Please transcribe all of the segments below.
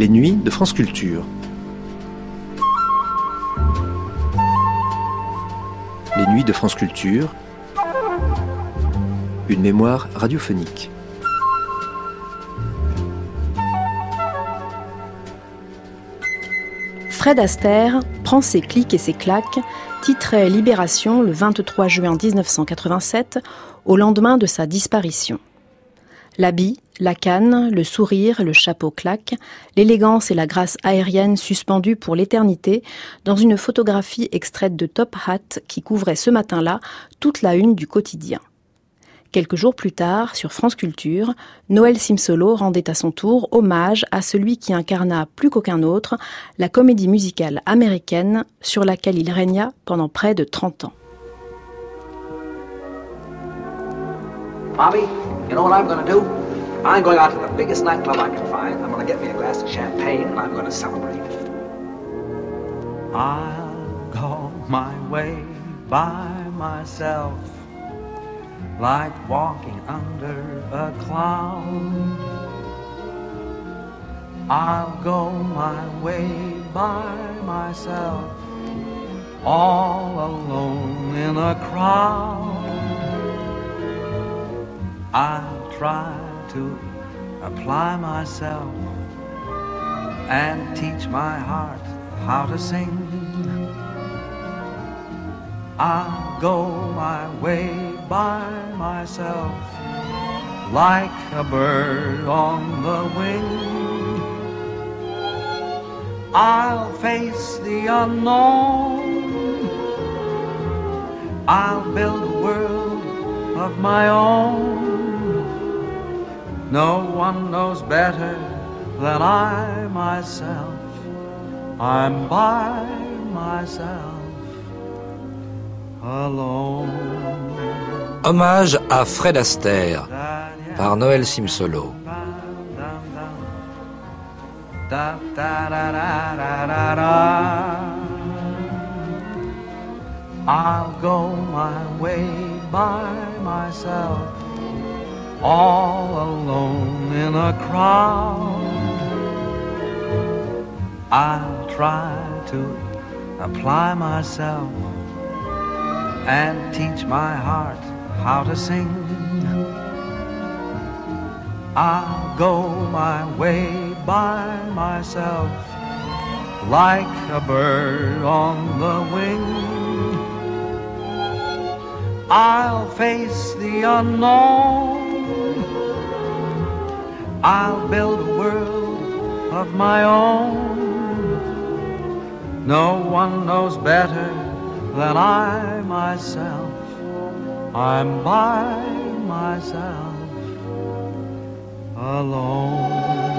Les nuits de France Culture. Les nuits de France Culture. Une mémoire radiophonique. Fred Astaire prend ses clics et ses claques, titrait Libération le 23 juin 1987, au lendemain de sa disparition. L'habit, la canne, le sourire, le chapeau claque, l'élégance et la grâce aérienne suspendues pour l'éternité dans une photographie extraite de Top Hat qui couvrait ce matin-là toute la une du quotidien. Quelques jours plus tard, sur France Culture, Noël Simsolo rendait à son tour hommage à celui qui incarna plus qu'aucun autre la comédie musicale américaine sur laquelle il régna pendant près de 30 ans. Bobby, you know what I'm going to do? I'm going out to the biggest nightclub I can find. I'm going to get me a glass of champagne and I'm going to celebrate. I'll go my way by myself, like walking under a cloud. I'll go my way by myself, all alone in a crowd. I'll try to apply myself and teach my heart how to sing. I'll go my way by myself, like a bird on the wing. I'll face the unknown. I'll build a world of my own. No one knows better than I myself. I'm by myself alone. Hommage à Fred Astaire par Noël Simsolo. I'll go my way by myself, all alone in a crowd. I'll try to apply myself and teach my heart how to sing. I'll go my way by myself, like a bird on the wing. I'll face the unknown. I'll build a world of my own. No one knows better than I myself. I'm by myself alone.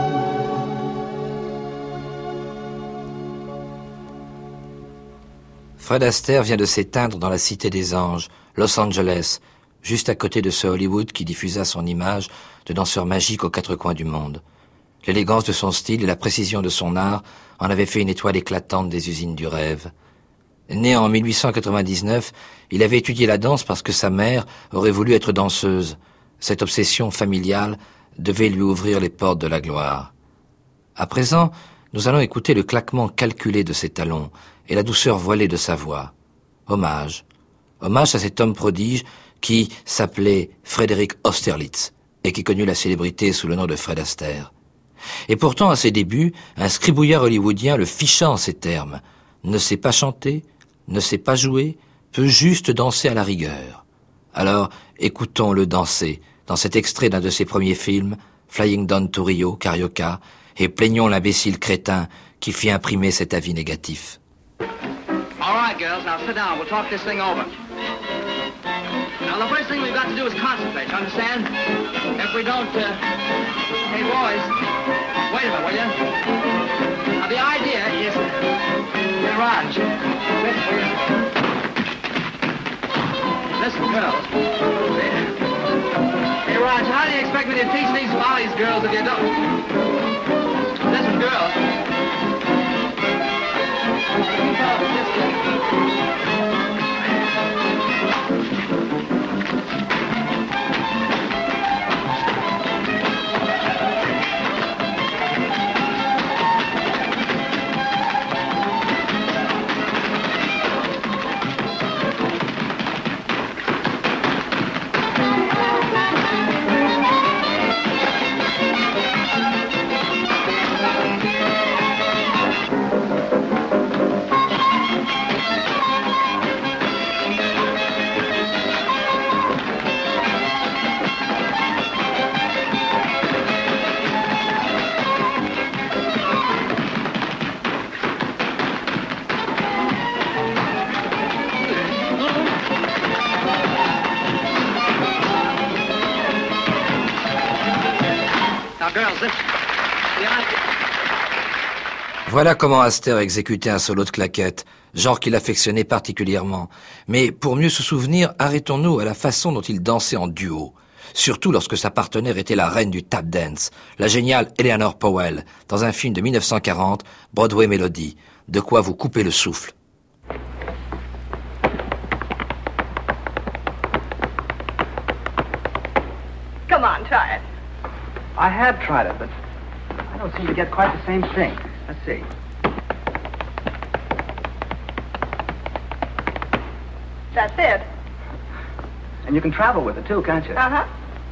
Fred Astaire vient de s'éteindre dans la Cité des Anges, Los Angeles, juste à côté de ce Hollywood qui diffusa son image de danseur magique aux quatre coins du monde. L'élégance de son style et la précision de son art en avaient fait une étoile éclatante des usines du rêve. Né en 1899, il avait étudié la danse parce que sa mère aurait voulu être danseuse. Cette obsession familiale devait lui ouvrir les portes de la gloire. À présent, nous allons écouter le claquement calculé de ses talons et la douceur voilée de sa voix. Hommage à cet homme prodige qui s'appelait Frédéric Austerlitz et qui connut la célébrité sous le nom de Fred Astaire. Et pourtant, à ses débuts, un scribouillard hollywoodien le ficha en ces termes. Ne sait pas chanter, ne sait pas jouer, peut juste danser à la rigueur. Alors, écoutons-le danser dans cet extrait d'un de ses premiers films, Flying Down to Rio, Carioca, et plaignons l'imbécile crétin qui fit imprimer cet avis négatif. All right, girls, now sit down. We'll talk this thing over. Now, the first thing we've got to do is concentrate, you understand? If we don't, Hey, boys, wait a minute, will you? Now, the idea is... Hey, Raj, listen, will you? Listen, girls. Hey, Raj, how do you expect me to teach these Follies girls if you don't... Listen, girls. Now, girls, listen. Voilà comment Aster exécutait un solo de claquettes, genre qu'il affectionnait particulièrement. Mais pour mieux se souvenir, arrêtons-nous à la façon dont il dansait en duo. Surtout lorsque sa partenaire était la reine du tap dance, la géniale Eleanor Powell, dans un film de 1940, Broadway Melody. De quoi vous couper le souffle. Come on, try it. I have tried it, but I don't seem to get quite the same thing. Let's see. That's it. And you can travel with it, too, can't you? Uh-huh.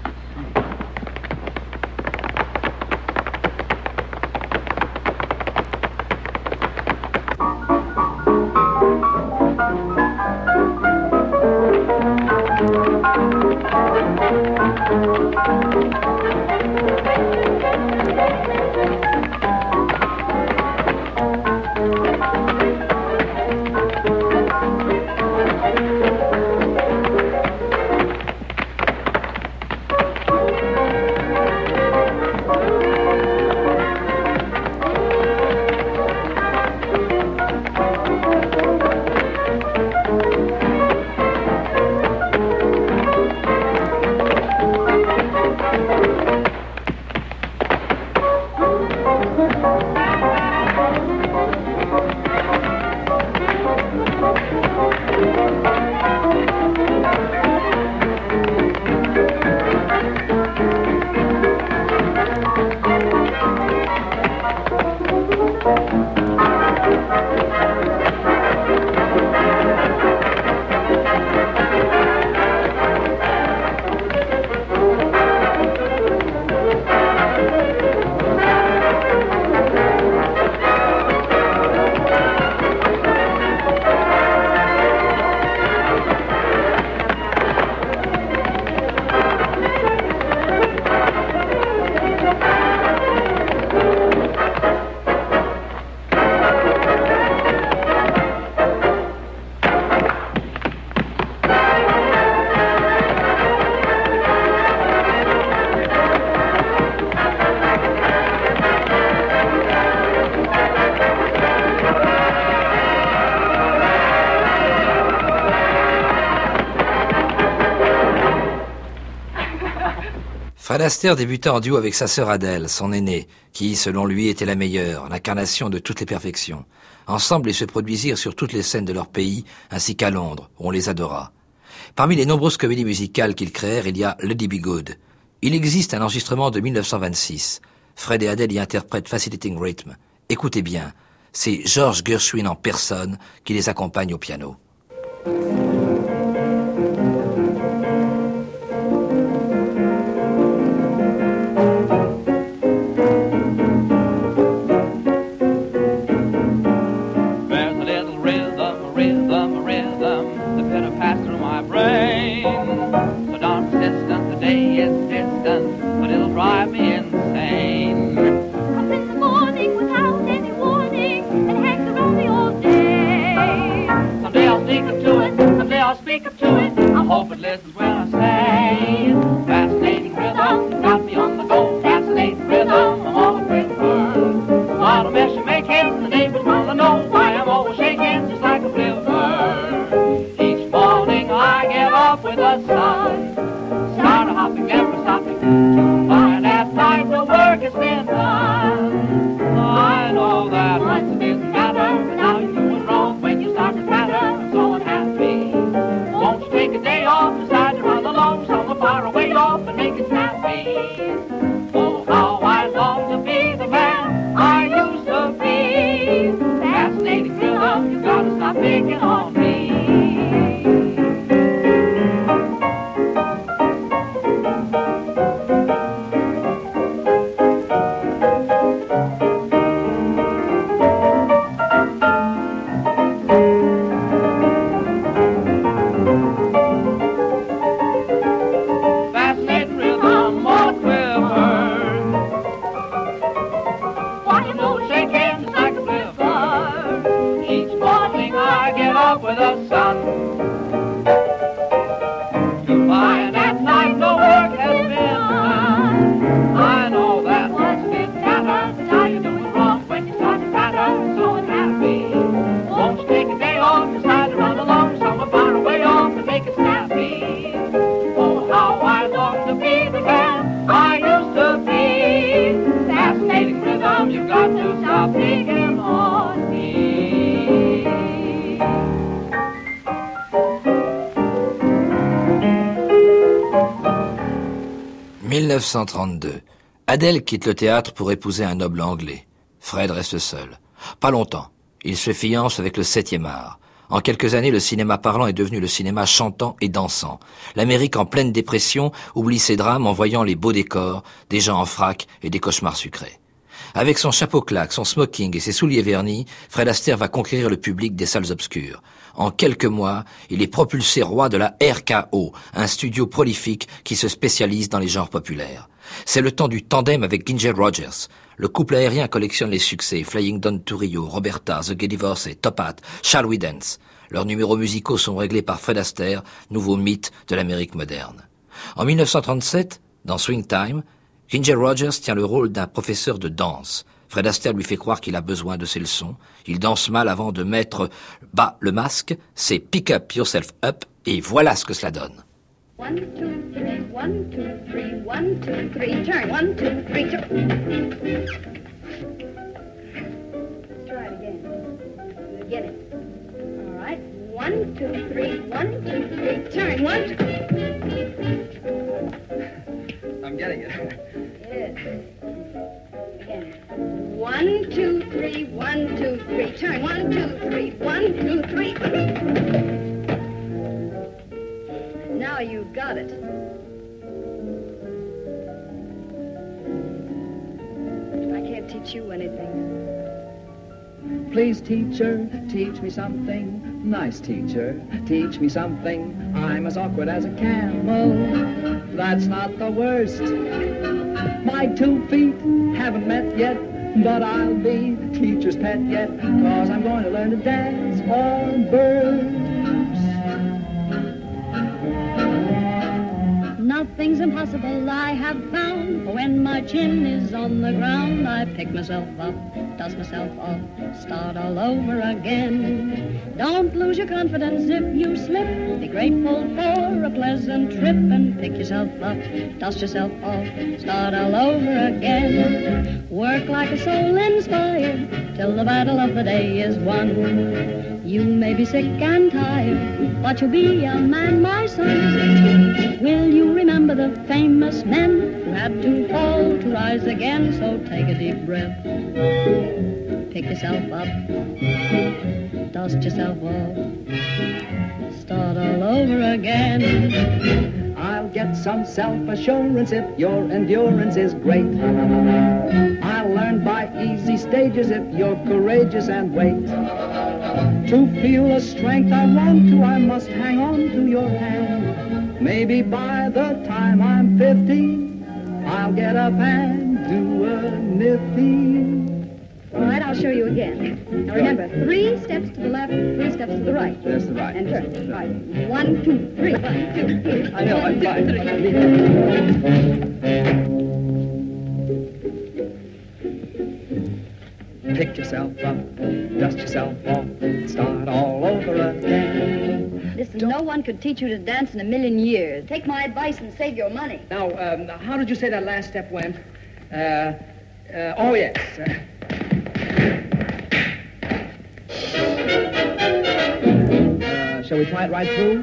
Fred Astaire débuta en duo avec sa sœur Adele, son aînée, qui, selon lui, était la meilleure, l'incarnation de toutes les perfections. Ensemble, ils se produisirent sur toutes les scènes de leur pays, ainsi qu'à Londres, où on les adora. Parmi les nombreuses comédies musicales qu'ils créèrent, il y a Lady Be Good. Il existe un enregistrement de 1926. Fred et Adele y interprètent Fascinating Rhythm. Écoutez bien, c'est George Gershwin en personne qui les accompagne au piano. got to stop picking on me. 1932. Adèle quitte le théâtre pour épouser un noble anglais. Fred reste seul. Pas longtemps. Il se fiance avec le 7e art. En quelques années, le cinéma parlant est devenu le cinéma chantant et dansant. L'Amérique en pleine dépression oublie ses drames en voyant les beaux décors, des gens en frac et des cauchemars sucrés. Avec son chapeau claque, son smoking et ses souliers vernis, Fred Astaire va conquérir le public des salles obscures. En quelques mois, il est propulsé roi de la RKO, un studio prolifique qui se spécialise dans les genres populaires. C'est le temps du tandem avec Ginger Rogers. Le couple aérien collectionne les succès, Flying Don to Rio, Roberta, The Gay Divorcee, Top Hat, Shall We Dance. Leurs numéros musicaux sont réglés par Fred Astaire, nouveau mythe de l'Amérique moderne. En 1937, dans Swing Time, Ginger Rogers tient le rôle d'un professeur de danse. Fred Astaire lui fait croire qu'il a besoin de ses leçons. Il danse mal avant de mettre bas le masque. C'est Pick Up Yourself Up et voilà ce que cela donne. 1, 2, 3, 1, 2, 3, 1, 2, 3, turn, 1, 2, 3, turn. Let's try it again. You get it. All right. 1, 2, 3, 1, 2, 3, turn, 1, 2. I'm getting it. Yes. Again. 1, 2, 3, 1, 2, 3, turn, 1, 2, 3, 1, 2, 3. Now you got it. I can't teach you anything. Please, teacher, teach me something. Nice teacher, teach me something. I'm as awkward as a camel. That's not the worst. My 2 feet haven't met yet, but I'll be teacher's pet yet, 'cause I'm going to learn to dance on birds. Nothing's impossible, I have found. When my chin is on the ground, I pick myself up, dust myself off, start all over again. Don't lose your confidence if you slip. Be grateful for a pleasant trip and pick yourself up, dust yourself off, start all over again. Work like a soul inspired till the battle of the day is won. You may be sick and tired, but you'll be a man, my son. Will you remember the famous men who had to fall to rise again? So take a deep breath, pick yourself up, dust yourself off, start all over again. I'll get some self-assurance if your endurance is great. I'll learn by easy stages if you're courageous and wait. To feel the strength I want to, I must hang on to your hand. Maybe by the time I'm 50, I'll get up and do a nifty. All right, I'll show you again. Now remember, 3 steps to the left, 3 steps to the right. That's the right. And turn. Right. 1, 2, 3. 1, 2, 3. I know, I'm fine. Pick yourself up, dust yourself off, start all over again. Listen, no one could teach you to dance in a million years. Take my advice and save your money. Now, how did you say that last step went? Oh, yes. Shall we try it right through?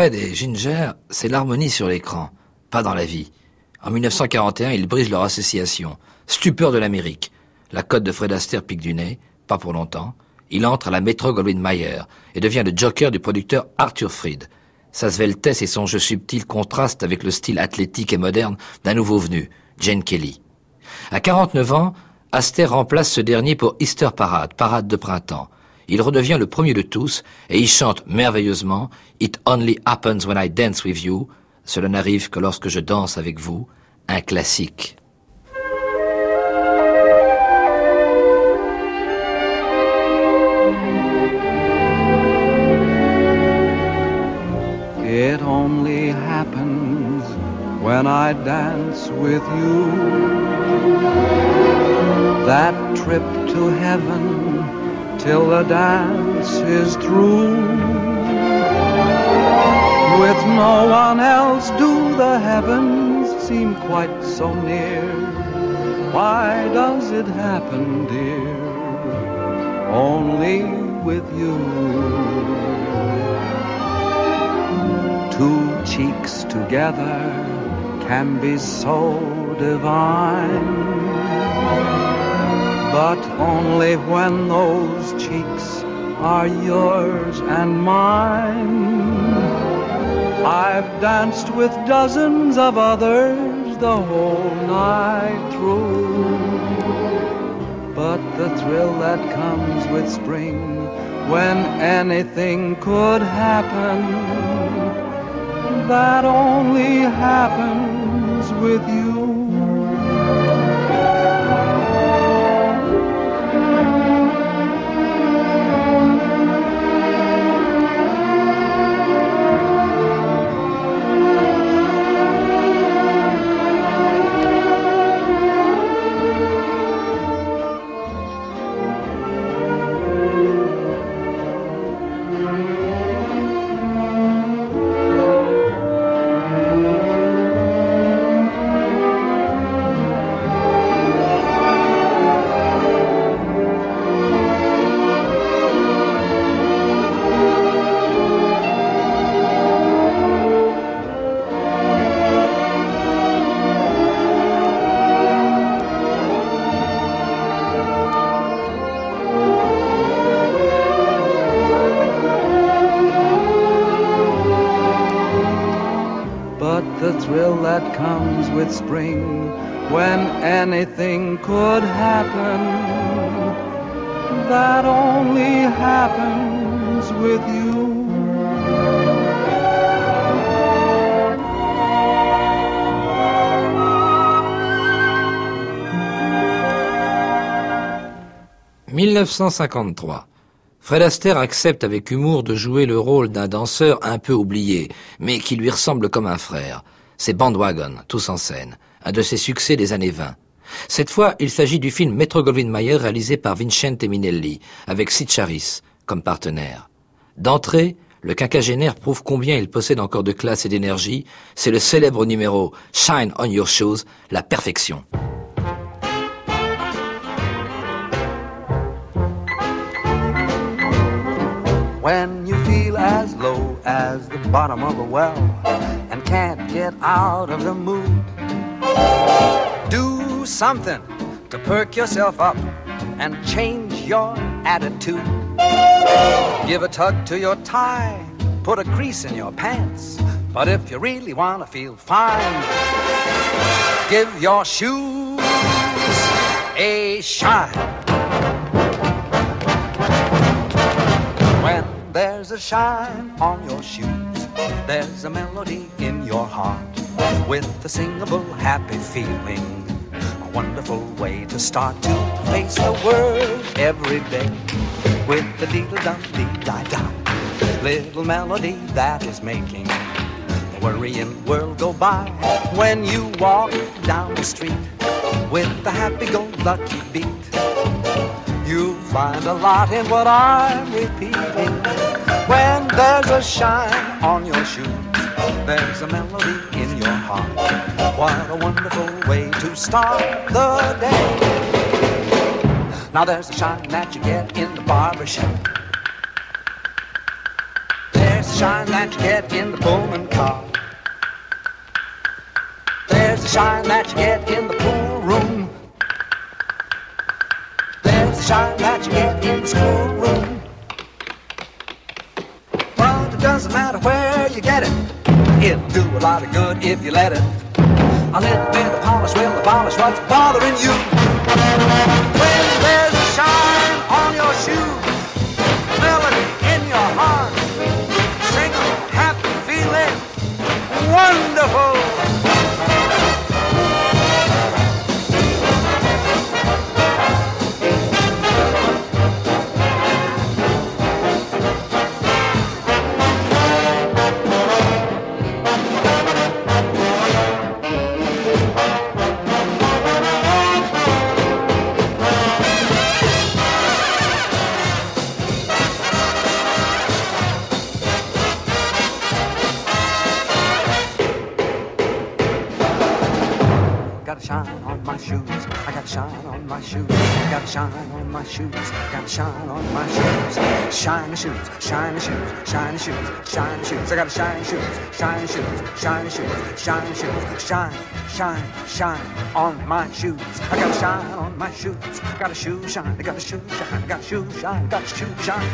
Fred et Ginger, c'est l'harmonie sur l'écran, pas dans la vie. En 1941, ils brisent leur association. Stupeur de l'Amérique. La cote de Fred Astaire pique du nez, pas pour longtemps. Il entre à la Metro-Goldwyn-Mayer et devient le joker du producteur Arthur Freed. Sa sveltesse et son jeu subtil contrastent avec le style athlétique et moderne d'un nouveau venu, Gene Kelly. À 49 ans, Astaire remplace ce dernier pour Easter Parade, parade de printemps. Il redevient le premier de tous et il chante merveilleusement « It only happens when I dance with you ». Cela n'arrive que lorsque je danse avec vous, un classique. It only happens when I dance with you. That trip to heaven till the dance is through. With no one else do the heavens seem quite so near. Why does it happen, dear, only with you? Two cheeks together can be so divine, but only when those cheeks are yours and mine. I've danced with dozens of others the whole night through, but the thrill that comes with spring, when anything could happen, that only happens with you. That comes with spring, when anything could happen, that only happens with you. « 1953. Fred Astaire accepte avec humour de jouer le rôle d'un danseur un peu oublié, mais qui lui ressemble comme un frère. C'est Bandwagon, tous en scène, un de ses succès des années 20. Cette fois, il s'agit du film Metro-Goldwyn-Mayer réalisé par Vincente Minnelli, avec Sid Charisse comme partenaire. D'entrée, le quinquagénaire prouve combien il possède encore de classe et d'énergie. C'est le célèbre numéro « Shine on your shoes », la perfection. When you feel as low as the bottom of a well and can't get out of the mood, do something to perk yourself up and change your attitude. Give a tug to your tie, put a crease in your pants, but if you really want to feel fine, give your shoes a shine. When there's a shine on your shoes, there's a melody in your heart with a singable happy feeling, a wonderful way to start to face the world every day with the dee-da-dum-dee-da-da, little melody that is making the worrying world go by. When you walk down the street with the happy-go-lucky beat, you'll find a lot in what I'm repeating. When there's a shine on your shoes, there's a melody in your heart. What a wonderful way to start the day. Now there's a shine that you get in the barber shop. There's the shine that you get in the Pullman car. There's the shine that you get in the pool room. There's the shine that you get in the schoolroom. But it doesn't matter where you get it, it'll do a lot of good if you let it. A little bit of polish will abolish what's bothering you. When there's a shine on your shoes, melody in your heart, sing a happy feeling, wonderful. Shine on my shoes, I got shine on my shoes, got shine on my shoes, got shine on my shoes, shiny shoes, shiny shoes, shiny shoes, shiny shoes, I got shiny shoes, shiny shoes, shiny shoes, shiny shoes, shine, shine, shine on my shoes, I got shine on my shoes, got a shoe shine, I got a shoe shine, I got a shoe shine, got a shoe shine.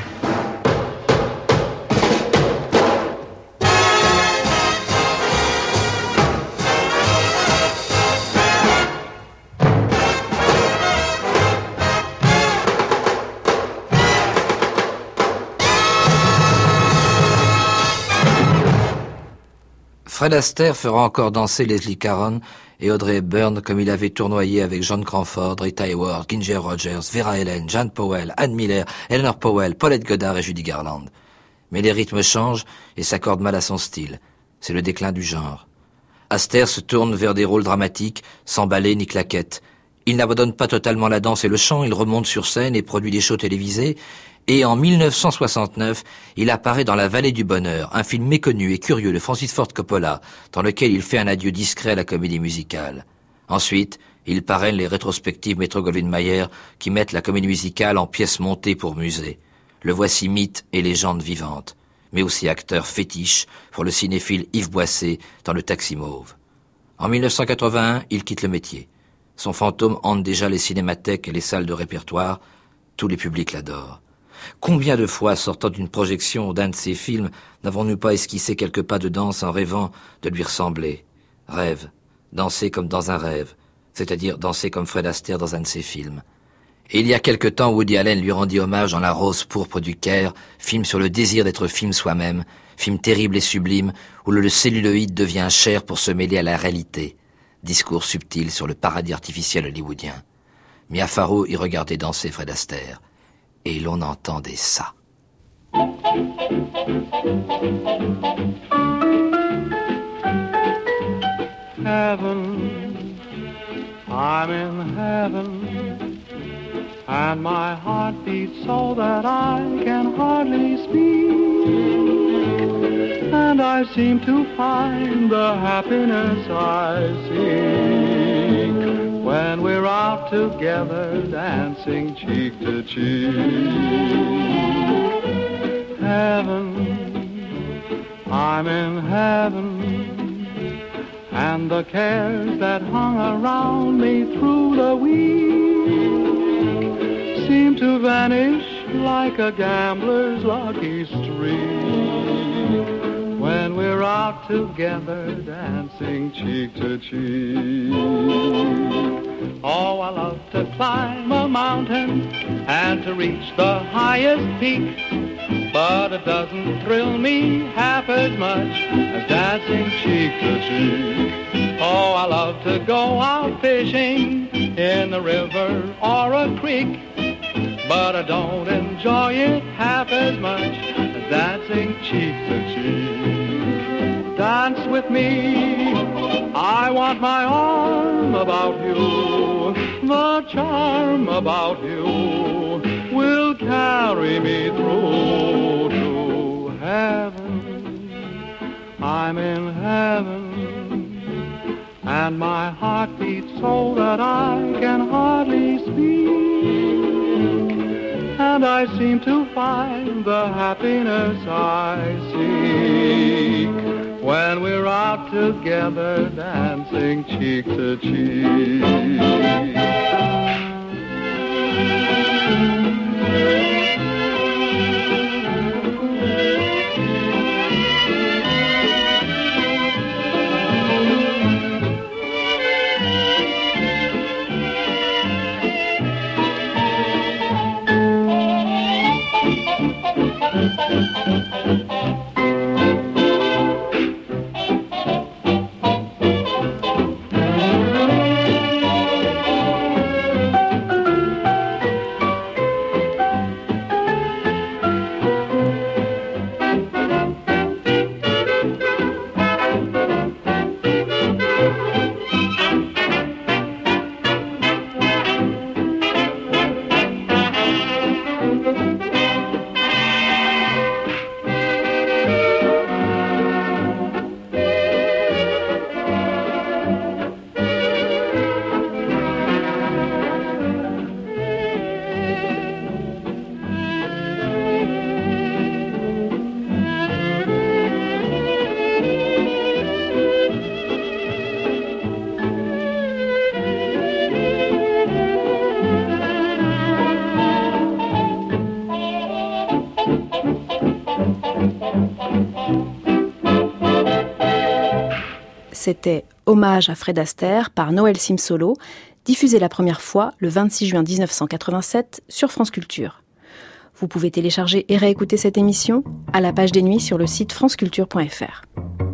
Fred Astaire fera encore danser Leslie Caron et Audrey Hepburn comme il avait tournoyé avec Joan Crawford, Rita Hayworth, Ginger Rogers, Vera Ellen, Jan Powell, Ann Miller, Eleanor Powell, Paulette Goddard et Judy Garland. Mais les rythmes changent et s'accordent mal à son style. C'est le déclin du genre. Astaire se tourne vers des rôles dramatiques, sans ballet ni claquettes. Il n'abandonne pas totalement la danse et le chant, il remonte sur scène et produit des shows télévisés. Et en 1969, il apparaît dans La Vallée du Bonheur, un film méconnu et curieux de Francis Ford Coppola, dans lequel il fait un adieu discret à la comédie musicale. Ensuite, il parraine les rétrospectives Metro-Goldwyn-Mayer qui mettent la comédie musicale en pièces montées pour musée. Le voici mythe et légende vivante, mais aussi acteur fétiche pour le cinéphile Yves Boisset dans Le Taxi Mauve. En 1981, il quitte le métier. Son fantôme hante déjà les cinémathèques et les salles de répertoire. Tous les publics l'adorent. Combien de fois, sortant d'une projection d'un de ses films, n'avons-nous pas esquissé quelques pas de danse en rêvant de lui ressembler? Rêve, danser comme dans un rêve, c'est-à-dire danser comme Fred Astaire dans un de ses films. Et il y a quelque temps, Woody Allen lui rendit hommage dans La Rose pourpre du Caire, film sur le désir d'être film soi-même, film terrible et sublime, où le celluloïd devient chair pour se mêler à la réalité. Discours subtil sur le paradis artificiel hollywoodien. Mia Farrow y regardait danser Fred Astaire. Et l'on entendait ça. Heaven, I'm in heaven, and my heart beats so that I can hardly speak, and I seem to find the happiness I seek when we're out together dancing cheek to cheek. Heaven, I'm in heaven, and the cares that hung around me through the week seem to vanish like a gambler's lucky streak when we're out together dancing cheek to cheek. Oh, I love to climb a mountain and to reach the highest peak, but it doesn't thrill me half as much as dancing cheek to cheek. Oh, I love to go out fishing in a river or a creek, but I don't enjoy it half as much as dancing cheek to cheek. Dance with me, I want my arm about you. The charm about you will carry me through to heaven. I'm in heaven, and my heart beats so that I can hardly speak, and I I seem to find the happiness I seek when we're out together dancing cheek to cheek. C'était Hommage à Fred Astaire par Noël Simsolo, diffusé la première fois le 26 juin 1987 sur France Culture. Vous pouvez télécharger et réécouter cette émission à la page des nuits sur le site franceculture.fr.